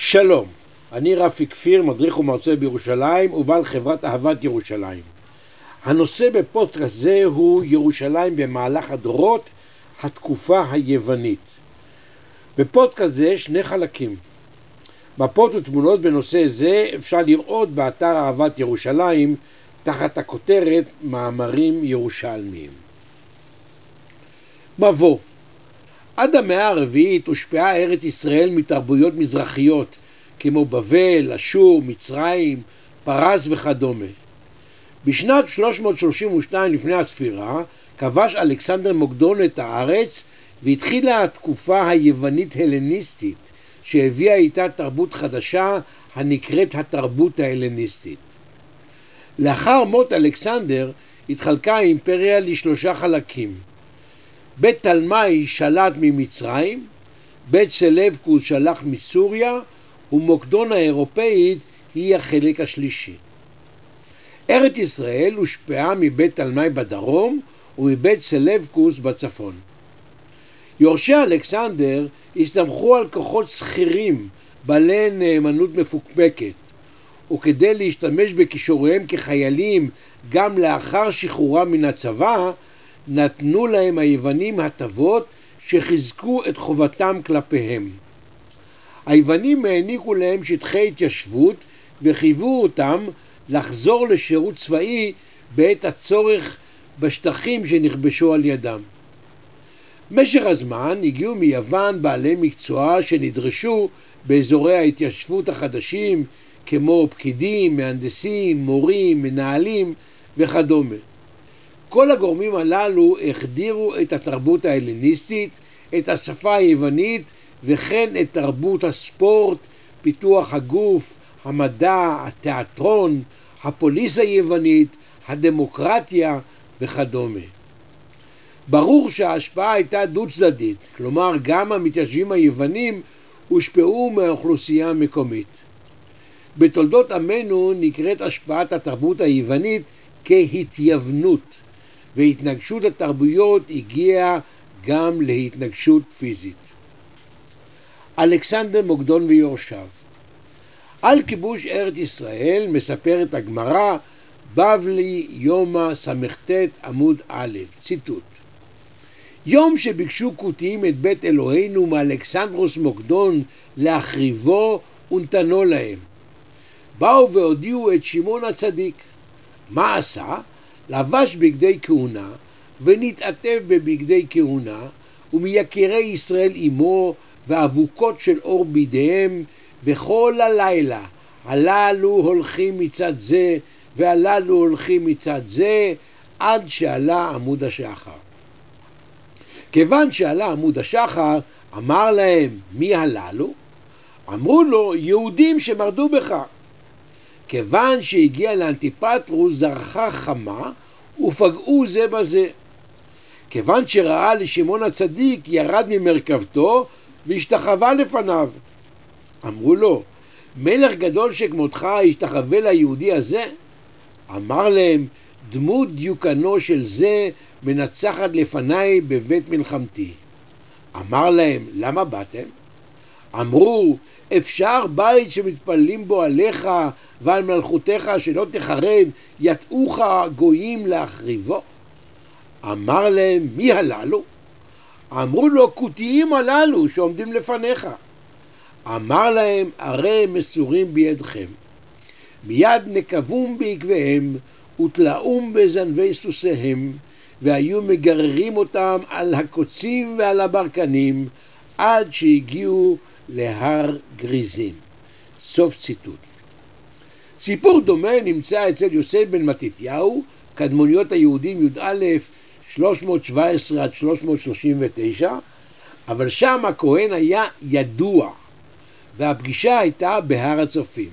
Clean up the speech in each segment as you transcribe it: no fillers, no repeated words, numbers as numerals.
שלום, אני רפי כפיר, מדריך ומרצה בירושלים ובעל חברת אהבת ירושלים. הנושא בפודקאסט זה הוא ירושלים במהלך הדורות, התקופה היוונית. בפודקאסט זה שני חלקים. מפות ותמונות בנושא זה אפשר לראות באתר אהבת ירושלים תחת הכותרת מאמרים ירושלמיים. מבוא. עד המאה הרביעית הושפעה ארץ ישראל מתרבויות מזרחיות כמו בבל, אשור, מצרים, פרס וכדומה. בשנת 332 לפני הספירה כבש אלכסנדר מוקדון את הארץ והתחילה התקופה היוונית הלניסטית שהביאה איתה תרבות חדשה הנקראת התרבות ההלניסטית. לאחר מות אלכסנדר התחלקה האימפריה לשלושה חלקים. בית תלמי שלט ממצרים, בית סלבקוס שלח מסוריה, ומוקדון האירופאית היא החלק השלישי. ארץ ישראל הושפעה מבית תלמי בדרום ומבית סלבקוס בצפון. יורשי אלכסנדר הסתמכו על כוחות שכירים בעלי נאמנות מפוקפקת, וכדי להשתמש בכישוריהם כחיילים גם לאחר שחרורם מן הצבא, נתנו להם היוונים הטבות שחיזקו את חובתם כלפיהם. היוונים העניקו להם שטחי התיישבות וחייבו אותם לחזור לשירות צבאי בעת הצורך בשטחים שנכבשו על ידם. במשך הזמן הגיעו מיוון בעלי מקצוע שנדרשו באזורי ההתיישבות החדשים כמו פקידים, מהנדסים, מורים, מנהלים וכדומה. כל הגורמים הללו החדירו את התרבות ההלניסטית, את השפה היוונית וכן את תרבות הספורט, פיתוח הגוף, המדע, התיאטרון, הפוליס היוונית, הדמוקרטיה וכדומה. ברור שההשפעה הייתה דו-צדדית, כלומר גם המתיישבים היוונים הושפעו מהאוכלוסייה המקומית. בתולדות עמנו נקראת השפעת התרבות היוונית כהתייוונות, והתנגשות התרבויות הגיעה גם להתנגשות פיזית. אלכסנדר מוקדון ויורשיו. על כיבוש ארץ ישראל מספרת הגמרא בבלי יומא סט עמוד א', ציטוט: יום שביקשו כותיים את בית אלוהינו מאלכסנדרוס מוקדון להחריבו ונתנו להם. באו והודיעו את שמעון הצדיק. מה עשה? לבש בגדי כהונה ונתעטף בבגדי כהונה, ומיקירי ישראל עמו ואבוקות של אור בידיהם, וכל הלילה הללו הולכים מצד זה והללו הולכים מצד זה עד שעלה עמוד השחר. כיוון שעלה עמוד השחר אמר להם, מי הללו? אמרו לו, יהודים שמרדו בך. כיוון שהגיע לאנטיפטרוס זרחה חמה ופגעו זה בזה. כיוון שראה לשמעון הצדיק ירד ממרכבתו והשתחווה לפניו. אמרו לו, מלך גדול שכמותך השתחווה ליהודי הזה? אמר להם, דמות דיוקנו של זה מנצחת לפניי בבית מלחמתי. אמר להם, למה באתם? אמרו, אפשר בית שמתפללים בו עליך ועל מלכותך שלא תחרב, יטעוך גויים להחריבו? אמר להם, מי הללו? אמרו לו, כותיים הללו שעומדים לפניך. אמר להם, הרי הם מסורים בידכם. מיד נקבום בעקביהם ותלאום בזנבי סוסיהם, והיו מגררים אותם על הקוצים ועל הברקנים עד שהגיעו להר גריזים. סוף ציטוט. סיפור דומה נמצא אצל יוסף בן מתתיהו, קדמוניות היהודים י"א 317 עד 339, אבל שם הכהן היה ידוע, והפגישה הייתה בהר הצופים.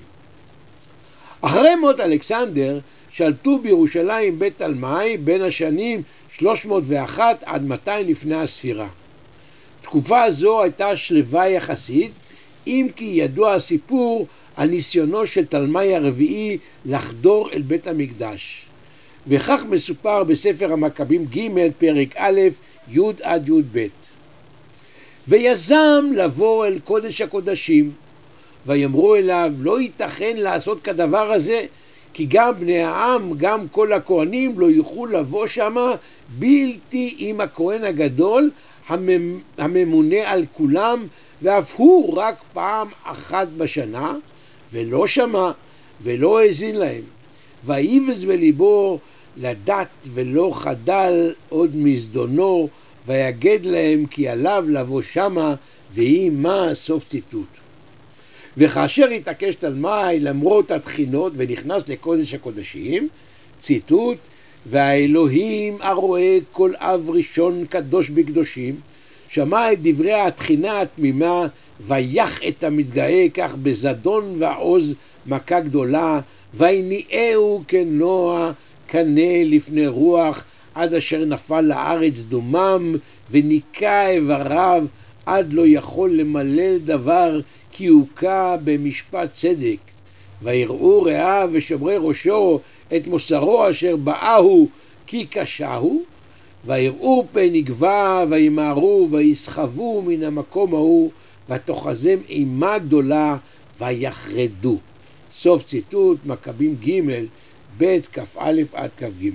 אחרי מות אלכסנדר שלטו בירושלים בית תלמי בין השנים 301 עד 200 לפני הספירה. תקופה זו הייתה שלווה יחסית, אם כי ידוע הסיפור על ניסיונו של תלמי הרביעי לחדור אל בית המקדש. וכך מסופר בספר המכבים ג' פרק א' י' עד י' ב'. ויזם לבוא אל קודש הקודשים, ויאמרו אליו, לא ייתכן לעשות כדבר הזה, כי גם בני העם, גם כל הכהנים לא יוכלו לבוא שמה, בלתי עם הכהן הגדול הממונה על כולם, ואף הוא רק פעם אחת בשנה, ולא שמע ולא האזין להם. ויבז בליבו לדעת ולא חדל עוד מזדונו, ויגד להם כי עליו לבוא שמה, ויהי מה. סוף ציטוט. וכאשר התעקש תלמי למרות התחינות ונכנס לקודש הקודשים, ציטוט, והאלוהים הרואה כל אב ראשון קדוש בקדושים, שמע את דברי התחינה התמימה, ויח את המתגאה כך בזדון ועוז מכה גדולה, ויניאהו כנוע קנה לפני רוח, עד אשר נפל לארץ דומם, וניקה איבריו, עד לא יכול למלל דבר, כי הוכה במשפט צדק. ויראו רעיו ושומרי ראשו את מוסרו אשר באהו, כי קשהו, ויראו פן נגבה, וימהרו, ויסחבו מן המקום ההוא, ותאחזם אימה גדולה, ויחרדו. סוף ציטוט, מכבים ג' ב' כ"א עד כ"ג.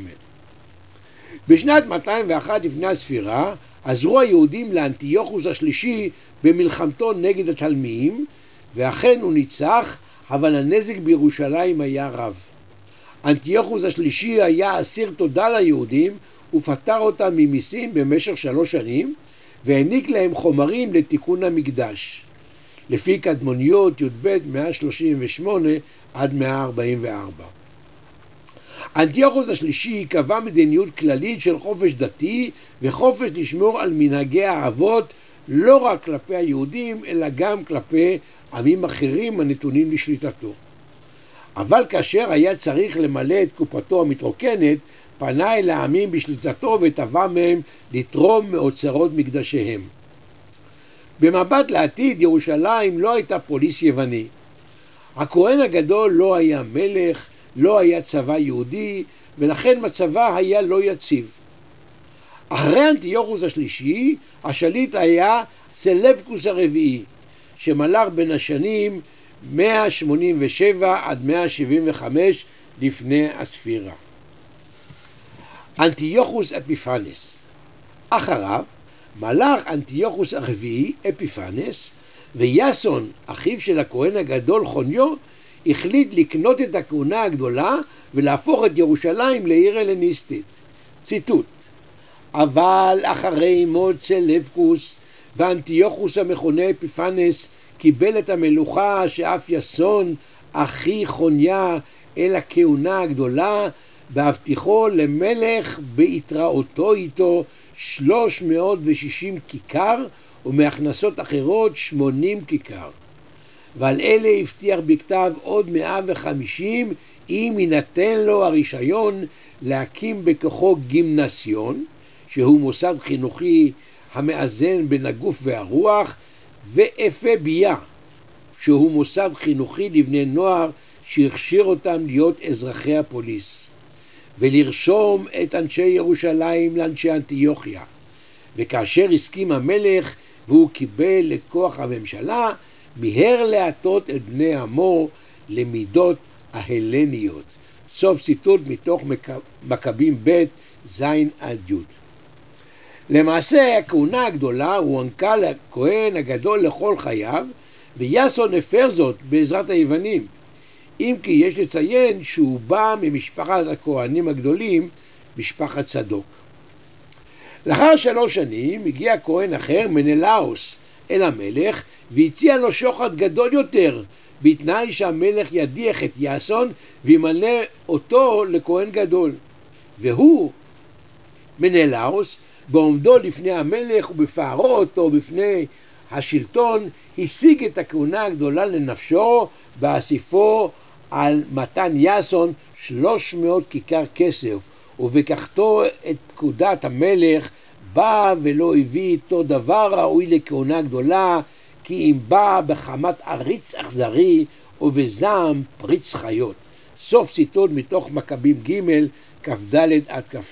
בשנת 201 לפני הספירה עזרו היהודים לאנטיוכוס השלישי במלחמתו נגד התלמיים, ואכן הוא ניצח, אבל הנזק בירושלים היה רב. אנטיוכוס השלישי היה אסיר תודה ליהודים, ופטר אותם ממיסים במשך 3 שנים, והעניק להם חומרים לתיקון המקדש. לפי קדמוניות י"ב 138 עד 144. אנטיוכוס השלישי קבע מדיניות כללית של חופש דתי וחופש לשמור על מנהגי האבות, לא רק כלפי היהודים אלא גם כלפי עמים אחרים הנתונים לשליטתו. אבל כאשר היה צריך למלא את קופתו המתרוקנת, פנה אל העמים בשליטתו ותבע מהם לתרום מאוצרות מקדשיהם. במבט לעתיד, ירושלים לא הייתה פוליס יווני. הכהן הגדול לא היה מלך, לא היה צבא יהודי, ולכן מצבה היה לא יציב. אחרי אנטיוכוס השלישי, השליט היה סלבקוס הרביעי, שמלך בין השנים 187 עד 175 לפני הספירה. אנטיוכוס אפיפנס. אחריו מלך אנטיוכוס הרביעי אפיפנס, ויאסון, אחיו של הכהן הגדול חוניו, החליט לקנות את הכהונה הגדולה ולהפוך את ירושלים לעיר הלניסטית. ציטוט: אבל אחרי מות סלבקוס ואנטיוכוס המכונה אפיפנס קיבל את המלוכה שאף יאסון אחי חוניה אל הכהונה הגדולה, בהבטיחו למלך בהתראותו איתו 360 כיכר, ומהכנסות אחרות 80 כיכר. ועל אלה הבטיח בכתב עוד 150 אם יינתן לו הרישיון להקים בכוחו גימנסיון, שהוא מוסד חינוכי המאזן בין הגוף והרוח, ואפה ביה, שהוא מוסד חינוכי לבני נוער שהכשיר אותם להיות אזרחי הפוליס, ולרשום את אנשי ירושלים לאנשי אנטיוכיה. וכאשר הסכים המלך והוא קיבל את כוח הממשלה, מיהר להטות את בני עמו למידות ההלניות. סוף ציטוט מתוך מכבים ב' ז' עד י'. למעשה הכהונה הגדולה הוענקה לכהן הגדול לכל חייו, ויאסון הפר זאת בעזרת היוונים, אם כי יש לציין שהוא בא ממשפחת הכהנים הגדולים, משפחת צדוק. לאחר 3 שנים הגיע כהן אחר, מנלאוס, אל המלך והציע לו שוחד גדול יותר, בתנאי שהמלך ידיח את יאסון וימנה אותו לכהן גדול. והוא, מנלאוס, בעומדו לפני המלך ובפארו אותו בפני השלטון, השיג את הכהונה הגדולה לנפשו באסיפו על מתן יאסון 300 כיכר כסף, ובקחתו את פקודת המלך, בא ולא הביא איתו דבר ראוי לכהונה גדולה, כי אם בא בחמת עריץ אכזרי ובזעם פריץ חיות. סוף ציטוט מתוך מכבים ג' כ"ד עד כ"ה.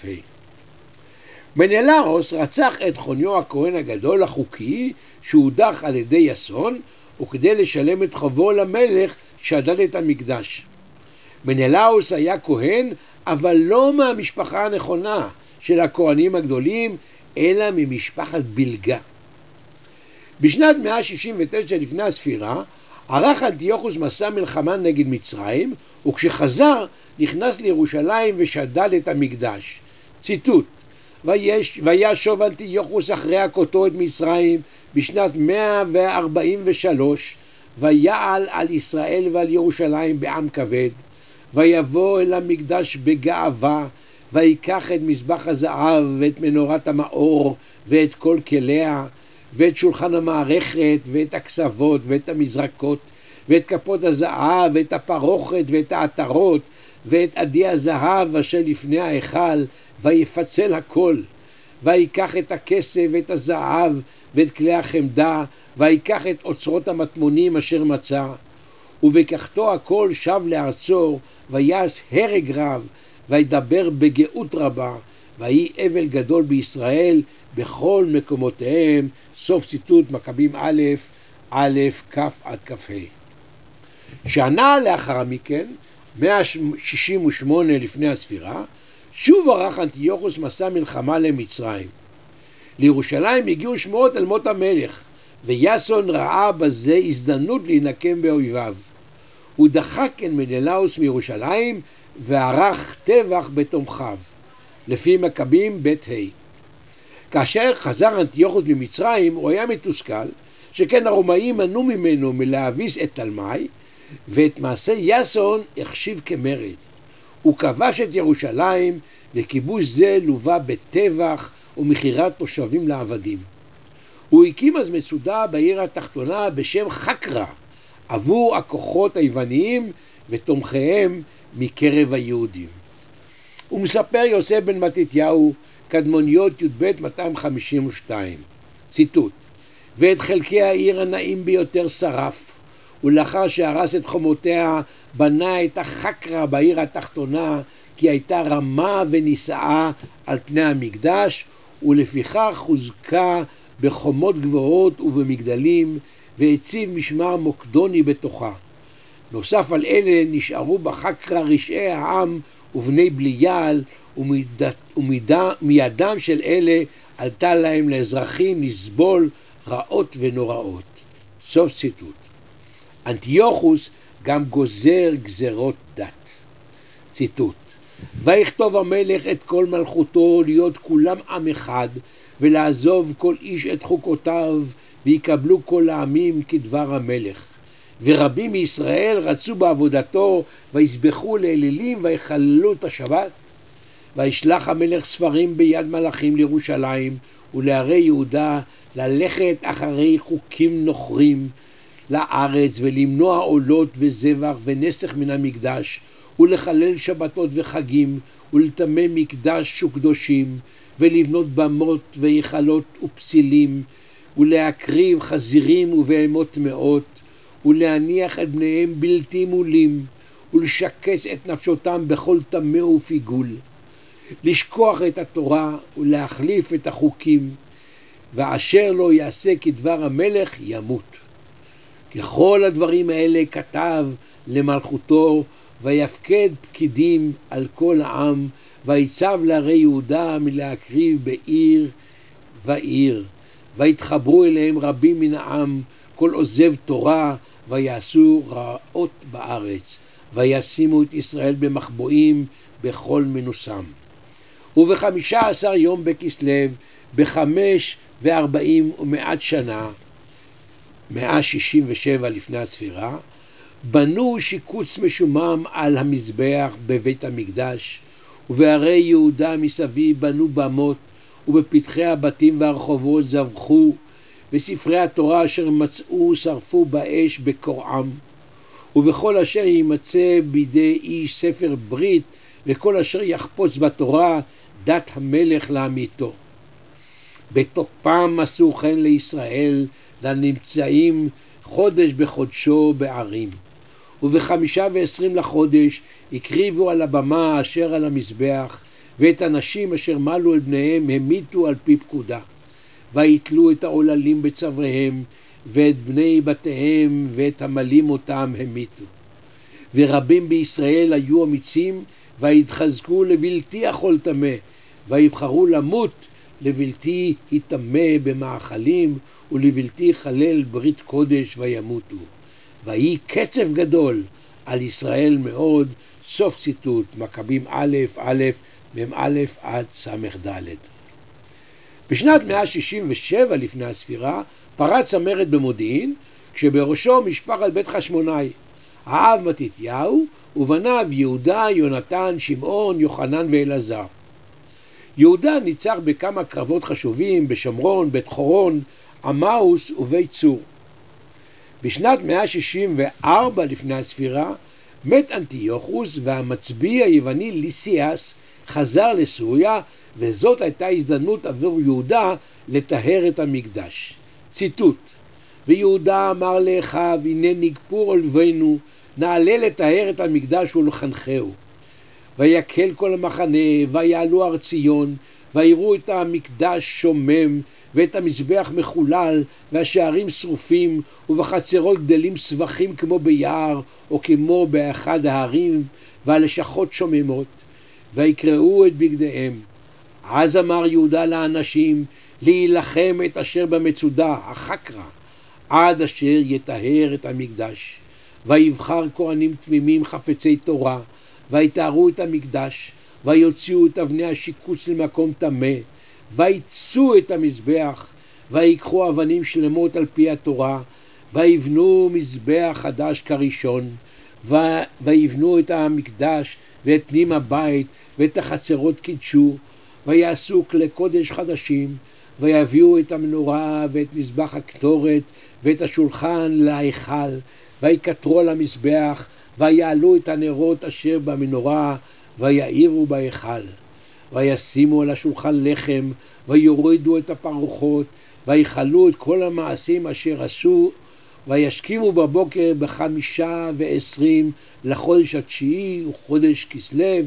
מנלאוס רצח את חוניו הכהן הגדול החוקי שהודח על ידי יאסון, וכדי לשלם את חובו למלך שדד את המקדש. מנלאוס היה כהן, אבל לא מהמשפחה הנכונה של הכהנים הגדולים, אלא ממשפחת בלגה. בשנת 169 לפני הספירה, ערך אנטיוכוס מסע מלחמה נגד מצרים, וכשחזר נכנס לירושלים ושדד את המקדש. ציטוט: וישוב אנטיוכוס אחרי הכותו את מצרים בשנת 143, ויעל על ישראל ועל ירושלים בעם כבד, ויבוא אל המקדש בגאווה, ויקח את מזבח הזהב ואת מנורת המאור ואת כל כליה, ואת שולחן המערכת ואת הכסבות ואת המזרקות ואת כפות הזהב ואת הפרוכת ואת העטרות ואת עדי הזהב אשר לפני ההיכל, ויפצל הכל. ויקח את הכסף ואת הזהב ואת כלי החמדה, ויקח את אוצרות המטמונים אשר מצא, ובקחתו הכל שב לארצו, ויעש הרג רב, וידבר בגאות רבה, ויהי אבל גדול בישראל בכל מקומותיהם. סוף ציטוט, מכבים א', א', כ' עד כ"ה. שנה לאחר מכן, 168 לפני הספירה, שוב ערך אנטיוכוס מסע מלחמה למצרים. לירושלים הגיעו שמועות על מות המלך, ויאסון ראה בזה הזדמנות להינקם באויביו. הוא דחק את מנלאוס מירושלים וערך טבח בתומכיו, לפי מכבים ב' ה'. כאשר חזר אנטיוכוס ממצרים, הוא היה מתוסכל, שכן הרומאים מנעו ממנו מלהביס את תלמי, ואת מעשה יאסון החשיב כמרד. הוא כבש את ירושלים, וכיבוש זה לווה בטבח ומכירת תושבים לעבדים. הוא הקים אז מצודה בעיר התחתונה בשם חקרא, עבור הכוחות היווניים ותומכיהם מקרב היהודים. הוא מספר יוסף בן מתתיהו, קדמוניות י"ב 252, ציטוט: ואת חלקי העיר הנעים ביותר שרף, ולאחר שהרס את חומותיה בנה את החקרא בעיר התחתונה, כי הייתה רמה ונישאה על פני המקדש, ולפיכך חוזקה בחומות גבוהות ובמגדלים, והציב משמר מוקדוני בתוכה. נוסף על אלה נשארו בחקרא רשעי העם ובני בליעל, ומידם של אלה עלתה להם לאזרחים לסבול רעות ונוראות. סוף ציטוט. אנטיוכוס גם גוזר גזרות דת. ציטוט: ויכתוב המלך את כל מלכותו להיות כולם עם אחד, ולעזוב כל איש את חוקותיו, ויקבלו כל העמים כדבר המלך. ורבים מישראל רצו בעבודתו, ויסבחו לאלילים ויחללו את השבת. וישלח המלך ספרים ביד מלאכים לירושלים ולערי יהודה, ללכת אחרי חוקים נוכרים לארץ, ולמנוע עולות וזבח ונסך מן המקדש, ולחלל שבתות וחגים, ולטמא מקדש וקדושים, ולבנות במות והיכלות ופסילים, ולהקריב חזירים ובהמות טמאות, ולהניח את בניהם בלתי מולים, ולשקץ את נפשותם בכל טמא ופיגול, לשכוח את התורה ולהחליף את החוקים, ואשר לא יעשה כדבר המלך ימות. ככל הדברים האלה כתב למלכותו, ויפקד פקידים על כל העם, ויצב לערי יהודה מלהקריב בעיר ועיר, ויתחברו אליהם רבים מן העם, כל עוזב תורה, ויעשו רעות בארץ, וישימו את ישראל במחבואים בכל מנוסם. וב15 יום בכסלו, ב540 שנה, 167 לפני הספירה, בנו שיקוץ משומם על המזבח בבית המקדש, ובערי יהודה מסביב בנו במות, ובפתחי הבתים והרחובות זבחו, וספרי התורה אשר מצאו שרפו באש בקורעם, ובכל אשר יימצא בידי איש ספר ברית, וכל אשר יחפוץ בתורה דת המלך להמיתו. בתוקפם עשו כן לישראל, לנמצאים חודש בחודשו בערים. וב25 לחודש הקריבו על הבמה אשר על המזבח, ואת הנשים אשר מלו את בניהם המיתו על פי פקודה. ויתלו את העוללים בצוואריהם, ואת בני בתיהם ואת המלים אותם המיתו. ורבים בישראל היו אמיצים, והתחזקו לבלתי יכול טמא, ויבחרו למות לבלתי יטמא במאכלים, ולבלתי חלל ברית קודש וימותו. ויהי קצף גדול על ישראל מאוד. סוף ציטוט, מכבים א' א' מ"א עד ס"ד. בשנת 167 לפני הספירה פרץ המרד במודיעין, כשבראשו משפחת בית חשמונאי, האב מתתיהו ובניו יהודה, יונתן, שמעון, יוחנן ואלעזר. יהודה ניצח בכמה קרבות חשובים בשומרון, בית חורון, עמאוס ובית צור. בשנת 164 לפני הספירה מת אנטיוכוס, והמצביא היווני ליסיאס חזר לסוריה, וזאת הייתה הזדמנות עבור יהודה לטהר את המקדש. ציטוט: ויהודה אמר לאחיו, הנה נגפור אויבינו, נעלה לטהר את המקדש ולחנכהו. ויקל כל המחנה, ויעלו הר ציון, ויראו את המקדש שומם, ואת המזבח מחולל, והשערים שרופים, ובחצרות גדלים סבכים כמו ביער, או כמו באחד ההרים, והלשכות שוממות, ויקראו את בגדיהם. אז אמר יהודה לאנשים, להילחם את אשר במצודה, החקרא, עד אשר יטהר את המקדש. ויבחר כהנים תמימים חפצי תורה, ויטהרו את המקדש, ויוציאו את אבני השיקוץ למקום טמא, ויצאו את המזבח, ויקחו אבנים שלמות על פי התורה, ויבנו מזבח חדש כראשון, ויבנו את המקדש ואת פנים הבית ואת החצרות קידשו, ויעשו כלי קודש חדשים, ויביאו את המנורה ואת מזבח הקטורת ואת השולחן להיכל, ויקטרו על המזבח, ויעלו את הנרות אשר במנורה, ויעירו בהיכל. וישימו על השולחן לחם, ויורידו את הפרוחות, ויכלו את כל המעשים אשר עשו, וישכימו בבוקר ב25 לחודש התשיעי, וחודש כסלו,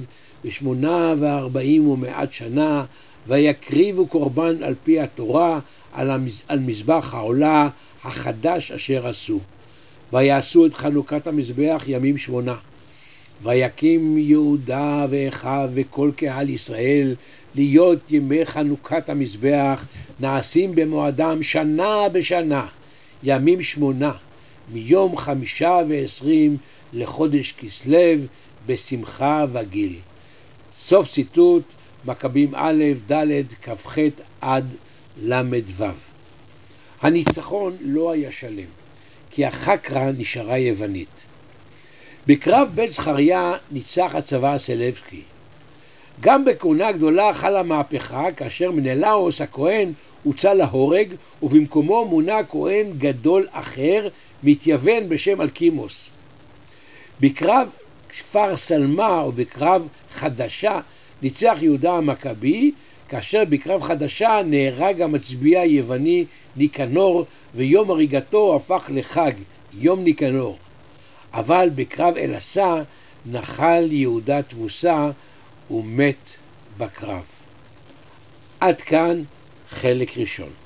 ב48 שנה, ויקריבו קורבן על פי התורה, על מזבח העולה החדש אשר עשו. ויעשו את חנוכת המזבח ימים 8. ויקים יהודה ואחיו וכל קהל ישראל להיות ימי חנוכת המזבח נעשים במועדם שנה בשנה, ימים 8, מיום 25 לחודש כסלו, בשמחה וגיל. סוף ציטוט, מכבים א' ד' כ"ח עד ל"ו. הניצחון לא היה שלם, כי החקרא נשארה יוונית. בקרב בית זכריה ניצח הצבא הסלבקי. גם בכהונה גדולה חלה מהפכה, כאשר מנלאוס הכהן הוצא להורג, ובמקומו מונה כהן גדול אחר מתייוון בשם אלקימוס. בקרב כפר סלמה ובקרב חדשה ניצח יהודה המכבי, כאשר בקרב חדשה נהרג המצביא היווני ניקנור, ויום הריגתו הפך לחג, יום ניקנור. אבל בקרב אלעשה נחל יהודה תבוסה ומת בקרב. עד כאן חלק ראשון.